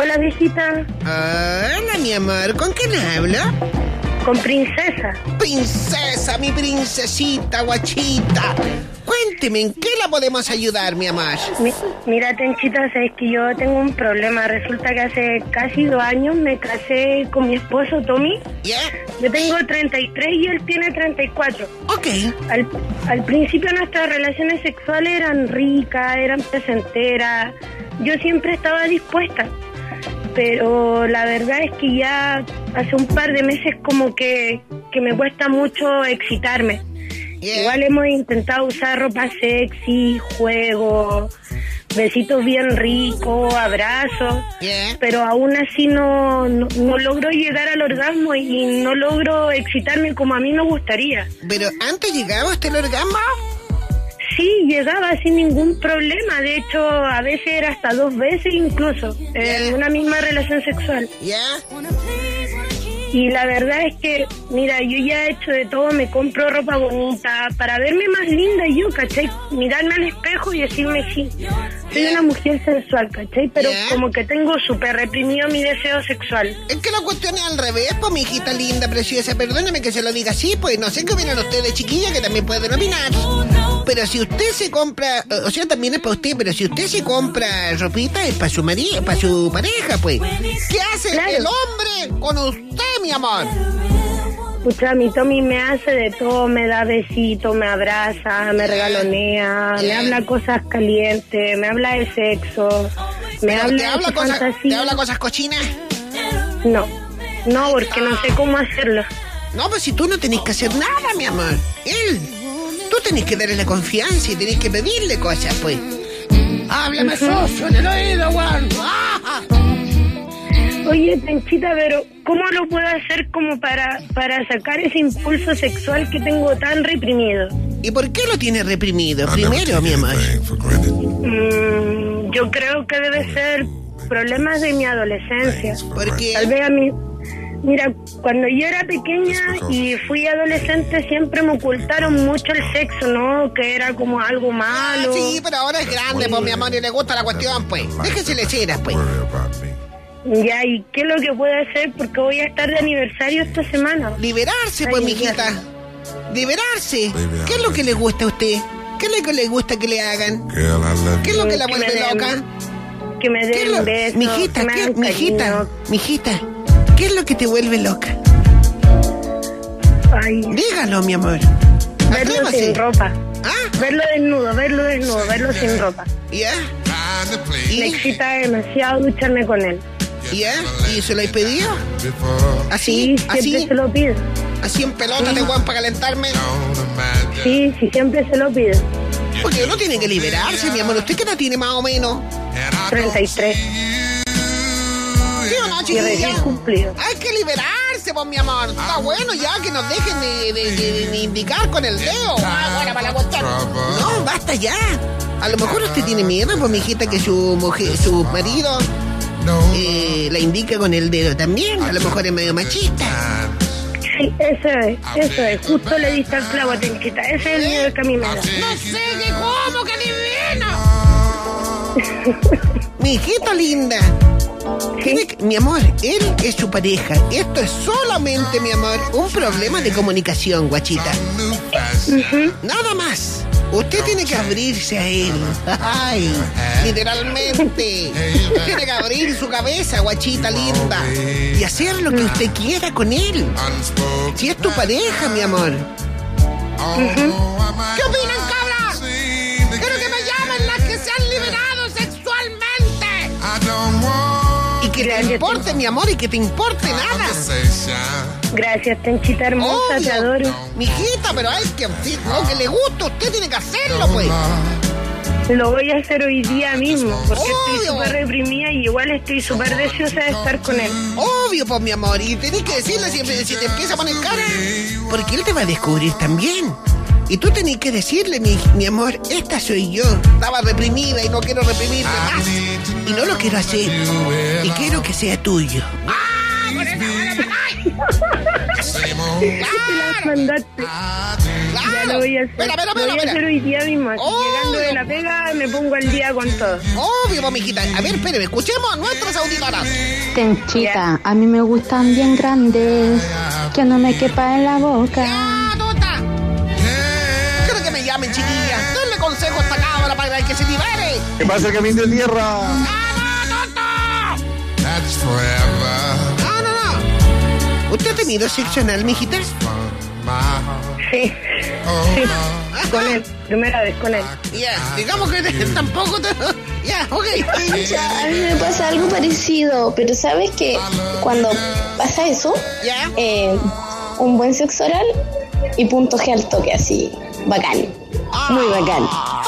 Hola, viejita. Hola, mi amor, ¿con quién hablo? Con Princesa. Princesa, mi princesita, guachita. Cuénteme, ¿en qué la podemos ayudar, mi amor? Mira, Tenchita, sabes que yo tengo un problema. Resulta que hace casi 2 años me casé con mi esposo, Tommy. ¿Ya? Yo tengo 33 y él tiene 34. Ok. Al principio nuestras relaciones sexuales eran ricas, eran placenteras. Yo siempre estaba dispuesta. Pero la verdad es que ya hace un par de meses como que me cuesta mucho excitarme. Yeah. Igual hemos intentado usar ropa sexy, juegos, besitos bien ricos, abrazos, Yeah. pero aún así no logro llegar al orgasmo y no logro excitarme como a mí me gustaría. ¿Pero antes llegaba hasta el orgasmo? Sí, llegaba sin ningún problema. De hecho, a veces era hasta 2 veces incluso, en una misma relación sexual. ¿Ya? Y la verdad es que, mira, yo ya he hecho de todo, me compro ropa bonita para verme más linda yo, ¿cachai? Mirarme al espejo y decirme sí, soy una mujer sensual, ¿cachai? Pero como que tengo súper reprimido mi deseo sexual. Es que la cuestión es al revés, pues, mi hijita linda, preciosa. Perdóname que se lo diga así, pues no sé qué opinan ustedes, chiquilla, que también pueden opinar. Pero si usted se compra, o sea, también es para usted, pero si usted se compra ropita es para su marido, para su pareja, pues. ¿Qué hace el hombre con usted, mi amor? Pucha, mi Tommy me hace de todo, me da besitos, me abraza, me regalonea, me habla cosas calientes, me habla de sexo, me habla de fantasía. ¿Te habla cosas cochinas? No, porque no sé cómo hacerlo. No, pues si tú no tenés que hacer nada, mi amor. Tú tenés que darle la confianza y tenés que pedirle cosas, pues. Háblame socio en el oído, Juan. Oye, Tenchita, pero ¿cómo lo puedo hacer como para sacar ese impulso sexual que tengo tan reprimido? ¿Y por qué lo tiene reprimido? Primero, mi amor. Yo creo que debe ser problemas de mi adolescencia. ¿Por qué? Tal vez a mí... Mira, cuando yo era pequeña y fui adolescente siempre me ocultaron mucho el sexo, ¿no? Que era como algo malo. Sí, pero ahora es grande, pues, mi amor, y le gusta la cuestión, pues. Déjese leceras, pues. Ya, ¿y qué es lo que puedo hacer? Porque voy a estar de aniversario esta semana. Liberarse, pues, mijita. Liberarse. ¿Qué es lo que le gusta a usted? ¿Qué es lo que le gusta que le hagan? ¿Qué es lo que la vuelve loca? Que me den besos. Mijita. ¿Qué es lo que te vuelve loca? Ay. Dígalo, mi amor. Verlo Atrévase. sin ropa. ¿Ah? Verlo desnudo, sin ropa. ¿Ya? Me excita demasiado ducharme con él. ¿Ya? ¿Y se lo he pedido? Sí, ¿Así? siempre ¿Así? se lo pido. ¿Así en pelota te guan para calentarme? Sí, siempre se lo pido. Porque uno tiene que liberarse, mi amor. ¿Usted qué edad tiene más o menos? 33. ¿Sí o no, Y chiquilla? recién cumplido. Hay que liberarse, pues, mi amor. Está bueno ya que nos dejen de indicar con el dedo. Bueno, para la cuestión. No, basta ya. A lo mejor usted tiene miedo, pues, mijita, que su marido la indica con el dedo también. A lo mejor es medio machista. Sí, eso es. Justo le diste al clavo, Tenchita. Ese es el miedo que a mí me da. No sé qué, cómo, que divino. Mi hijita linda. Mi amor, él es su pareja. Esto es solamente, mi amor, un problema de comunicación, guachita. Nada más. Usted tiene que abrirse a él. Ay, literalmente. Tiene que abrir su cabeza, guachita linda. Y hacer lo que usted quiera con él. Si es tu pareja, mi amor. ¿Qué opinan, cabras? Quiero que me llamen las que se han liberado sexualmente. Y que te importe, mi amor, y que te importe nada. Gracias, Tenchita hermosa, Obvio. te adoro. Mijita, pero hay que lo que le gusta, usted tiene que hacerlo, pues. Lo voy a hacer hoy día mismo, porque estoy Obvio. súper reprimida y igual estoy súper deseosa de estar con él. Obvio, pues, mi amor, y tenés que decirle siempre si te empieza a poner cara, porque él te va a descubrir también. Y tú tenés que decirle, mi amor, esta soy yo. Estaba reprimida y no quiero reprimirme más. Y no lo quiero hacer. Y quiero que sea tuyo. ¡Ah! ¡Con esa buena las mandaste. Ya lo voy a hacer. Lo voy a hacer hoy día mismo. Llegando de la pega me pongo al día con todo. Obvio, mijita. A ver, espérame, escuchemos a nuestras auditoras. Tenchita, a mí me gustan bien grandes, que no me quepa en la boca. ¡Ya, tota! Quiero que me llamen, chiquillas. Denle consejo a esta cabra para que se libere. ¿Qué pasa, Camín de Tierra? No. ¿Usted ha tenido sexo anal, mijita? Sí. Con él. Primera vez con él. Ya, digamos que tampoco te... Ya, ok. A mí me pasa algo parecido, pero ¿sabes qué? Cuando pasa eso, ¿Ya? un buen sexo oral y punto G al toque, así, bacán. Muy bacán.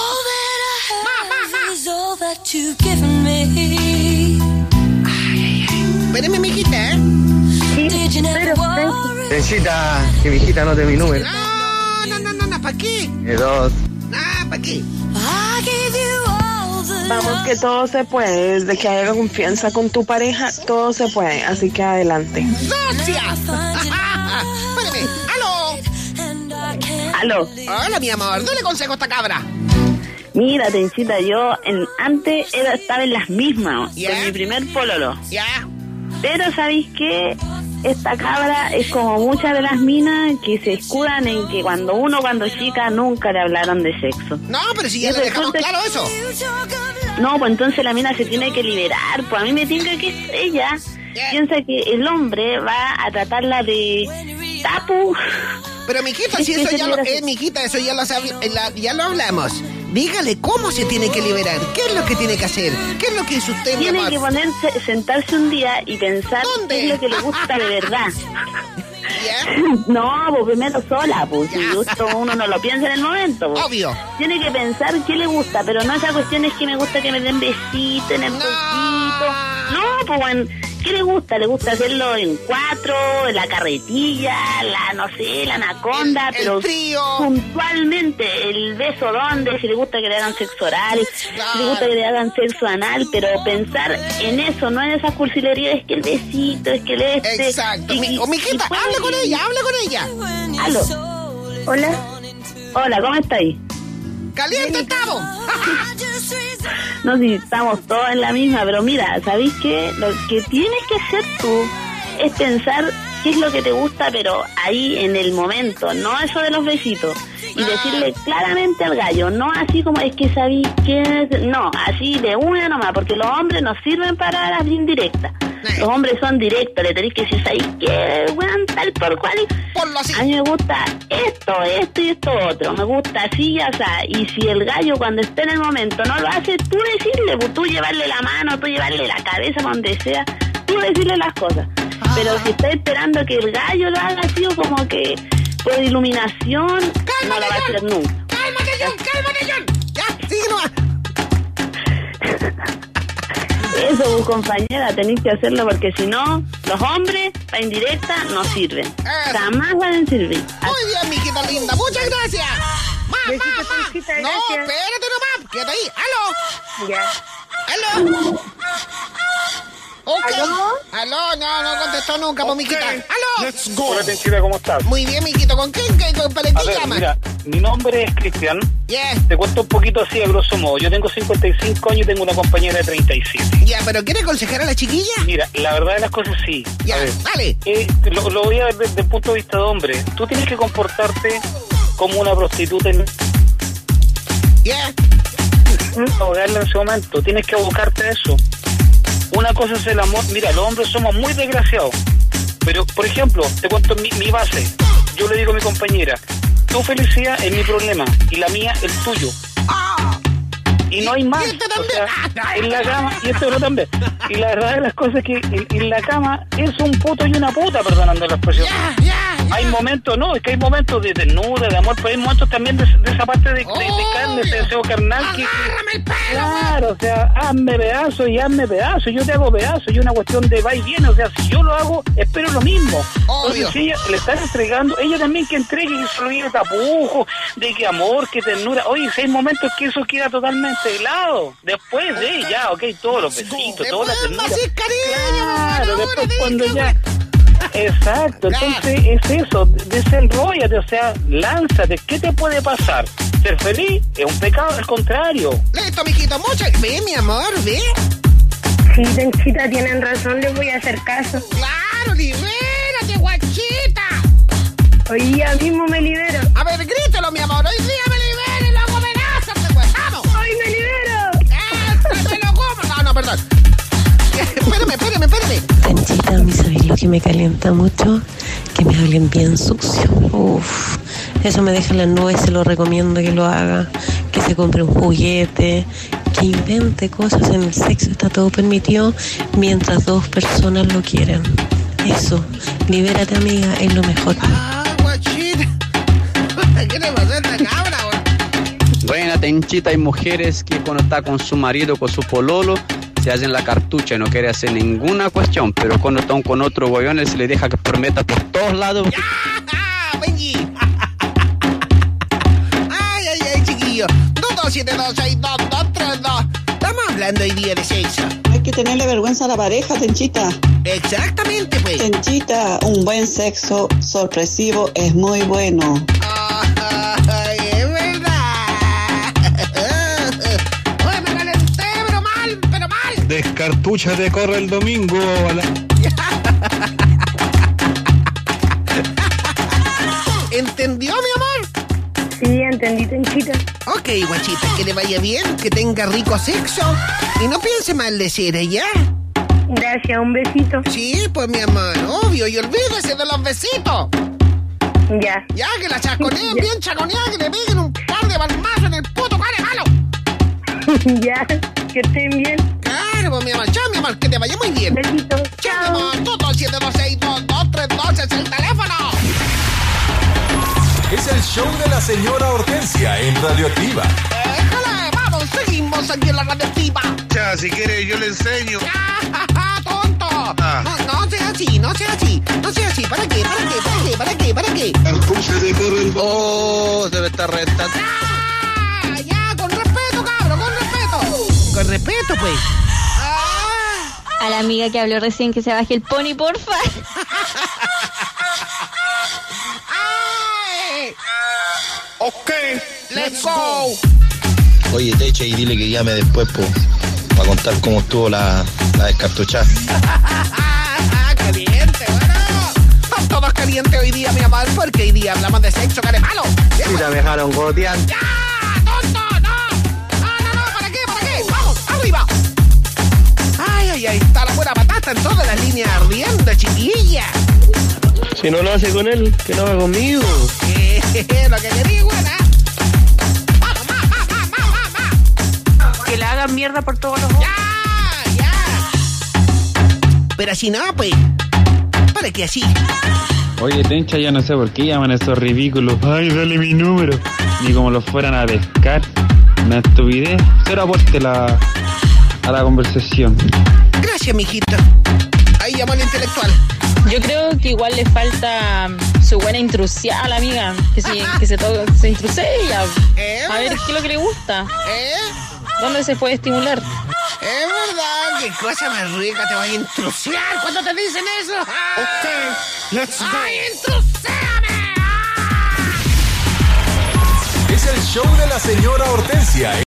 Espérame, mijita, ¿eh? Sí, pero... Tenchita, que mi hijita no te mi número. No, ¿para qué? 2. ¿Para qué? Vamos, que todo se puede. Desde que haya confianza con tu pareja, todo se puede. Así que adelante. ¡Socia! Espérame, Aló. Hola, mi amor, dale consejo a esta cabra. Mira, Tenchita, yo antes estaba en las mismas, ¿Ya? con mi primer pololo. Ya. Pero ¿sabéis qué? Esta cabra es como muchas de las minas que se escudan en que cuando chica nunca le hablaron de sexo. No, pero si ya le dejamos claro eso. No, pues entonces la mina se tiene que liberar. Pues a mí me tinca que ella piensa que el hombre va a tratarla de tapu. Pero mijita, si eso ya lo... mijita, eso ya lo hablamos. Dígale cómo se tiene que liberar, qué es lo que tiene que hacer, qué es lo que hizo usted, mi amor. Tiene que ponerse, sentarse un día y pensar qué es lo que le gusta de verdad. ¿Ya? No, pues primero sola, pues si justo uno no lo piensa en el momento. Pues. Obvio. Tiene que pensar qué le gusta, pero no esa cuestión es que me gusta que me den besito en el poquito. No, pues bueno, ¿qué le gusta? Le gusta hacerlo en 4, en la carretilla, la anaconda, pero el frío. Puntualmente el beso donde, si le gusta que le hagan sexo oral, si le gusta que le hagan sexo anal, pero pensar en eso, no en esas cursilerías, es que el besito, es que el este. Exacto. Mijita, habla con ella. Aló. Hola, ¿cómo estáis? Caliente estamos. No, si estamos todos en la misma, pero mira, ¿sabéis qué? Lo que tienes que hacer tú es pensar qué es lo que te gusta, pero ahí en el momento, no eso de los besitos. Y decirle claramente al gallo, no así como es que sabéis que... No, así de una nomás, porque los hombres no sirven para las indirectas. Los hombres son directos, le tenéis que decir, ¿sabéis qué? Weón, tal por cual. Ponlo así. A mí me gusta esto y esto otro. Me gusta así, ya sea. Y si el gallo cuando esté en el momento no lo hace, tú decirle, pues, tú llevarle la mano, tú llevarle la cabeza, donde sea, tú decirle las cosas. Pero si estás esperando que el gallo lo haga así o como que por iluminación, no lo va a hacer nunca. Cálmate, John. Ya, sigue nomás. Eso, compañera, tenéis que hacerlo porque si no, los hombres, para indirecta, no sirven. Jamás van a servir. Muy bien, mijita linda, muchas gracias. Besitos, Tenchita, No, gracias. espérate nomás, quédate ahí. Ya. Aló. Ok. ¿Aló? No contestó nunca, pues, mijita. Aló. Hola, Tenchita, ¿cómo estás? Muy bien, mijito, ¿con quién? ¿Para A qué ver, llamas? mira, mi nombre es Cristian. Yeah. Te cuento un poquito así, a grosso modo. Yo tengo 55 años y tengo una compañera de 37. Ya, pero ¿quiere aconsejar a la chiquilla? Mira, la verdad de las cosas sí. Ya, A ver, dale. lo voy a ver desde el punto de vista de hombre. Tú tienes que comportarte como una prostituta en Ya. ahogarla en ese momento. Tienes que abocarte a eso. Una cosa es el amor. Mira, los hombres somos muy desgraciados. Pero, por ejemplo, te cuento mi base. Yo le digo a mi compañera, tu felicidad es mi problema y la mía el tuyo. Y no hay más. Y este O también. sea, en la cama, y este otro también. Y la verdad de las cosas es que en la cama es un puto y una puta, perdonando la expresión. Ya. Hay momentos, no, es que hay momentos de desnuda, de amor, pero hay momentos también de esa parte de carne, ese deseo carnal que... Agárrame el pelo. Claro, o sea, hazme pedazo, yo te hago pedazo, y una cuestión de va y viene, o sea, si yo lo hago, espero lo mismo. Obvio. Entonces, si ella le está entregando, ella también que entregue, que se olvide de tapujo, de que amor, que ternura. Oye, si hay momentos que eso queda totalmente helado, después de, ya, ok, todos los besitos, todas las ternuras. Más cariño, Claro, ahora después tenés cuando que- ya... Exacto, entonces es eso, desenróllate, o sea, lánzate. ¿Qué te puede pasar? ¿Ser feliz? Es un pecado, al contrario. Listo, mijito, ve, mi amor, ve. Sí, Tenchita, tienen razón, les voy a hacer caso. ¡Claro, libérate, guachita! Hoy día mismo me libero. A ver, grítelo, mi amor, hoy día me libero y luego amenázate, pues, vamos. ¡Hoy me libero! ¡Me lo como! No, perdón. Espérame. Tenchita, a mí, ¿sabéis lo que me calienta mucho? Que me hablen bien sucio. Uf, eso me deja en las nubes, se lo recomiendo que lo haga. Que se compre un juguete, que invente cosas. En el sexo está todo permitido mientras dos personas lo quieren. Eso, libérate, amiga, es lo mejor. Guachita. ¿Qué te pasó a esta cabra, güey? Buena, Tenchita, hay mujeres que cuando está con su marido, con su pololo, se hacen la cartucha y no quiere hacer ninguna cuestión, pero cuando están con otro bollón, él se le deja que prometa por todos lados. ¡Ya! ¡Benji! Ay, chiquillo. 227262232. Estamos hablando hoy día de sexo. Hay que tenerle vergüenza a la pareja, Tenchita. Exactamente, pues. Tenchita, un buen sexo sorpresivo es muy bueno. Ay, es verdad. Oye, me calenté, pero mal. Descartúchate, corre el domingo. ¿Entendió, mi amor? Sí, entendí, Tenchita. Ok, guachita, que le vaya bien, que tenga rico sexo y no piense mal de ser ella. Gracias, un besito. Sí, pues mi amor, obvio, y olvídese de los besitos. Ya. Ya, que la chaconeen bien chaconeada, que le peguen un par de palmazos en el puto care malo. Ya, que estén bien. Claro, pues mi amor, chao, mi amor, que te vaya muy bien. Besitos. Chao, mi amor, 227262232 es el teléfono. Es el show de la señora Hortensia en Radioactiva. Déjala, vamos, seguimos aquí en la Radioactiva. Ya, si quiere yo le enseño. Ya, tonto. No sea así. ¿Para qué? Oh, debe estar rentando. Ya, con respeto, cabro, con respeto. Con respeto, pues. A la amiga que habló recién, que se baje el pony, porfa. Ok, let's go. Oye, Teche, y dile que llame después, para contar cómo estuvo la descartuchada. Caliente, bueno. Están todos calientes hoy día, mi amor, porque hoy día hablamos de sexo, care malo. Mira, me dejaron goteando. ¡Ya, tonto! No, ¿para qué? Vamos, arriba. Ay, está la buena patata en todas las líneas ardiendo, chiquilla. Si no lo hace con él, que lo haga conmigo. Lo que te digo, buena. Vamos, más. Que le hagan mierda por todos los ojos. Ya. Pero así no, pues. ¿Para qué así? Oye, Tencha, ya no sé por qué llaman esos ridículos. Ay, dale mi número. Ni como los fueran a pescar. Una estupidez. Cero aporte a la conversación. Gracias, mijito. Ahí llamó el intelectual. Yo creo que igual le falta su buena intrusión a la amiga. Que se intruse ella. A ver qué es lo que le gusta. ¿Dónde se puede estimular? Es verdad, qué cosa más rica te voy a intrusiar cuando te dicen eso. Ok, let's go. ¡Ay, intruséame! Es el show de la señora Hortensia.